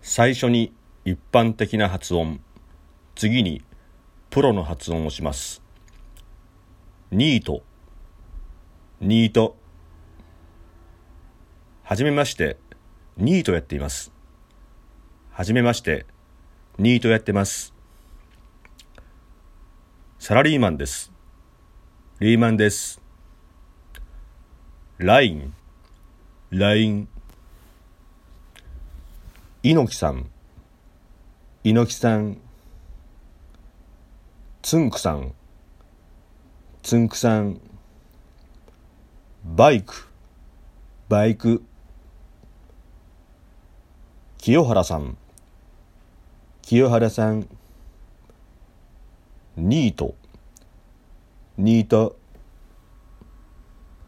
最初に一般的な発音、次にプロの発音をします。ニート、ニート。はじめまして、ニートやっています。はじめまして、ニートやってます。サラリーマンです。リーマンです。ライン、ライン。猪木さん、猪木さん。つんくさん、つんくさん。バイク、バイク。清原さん、清原さん。ニート、ニート。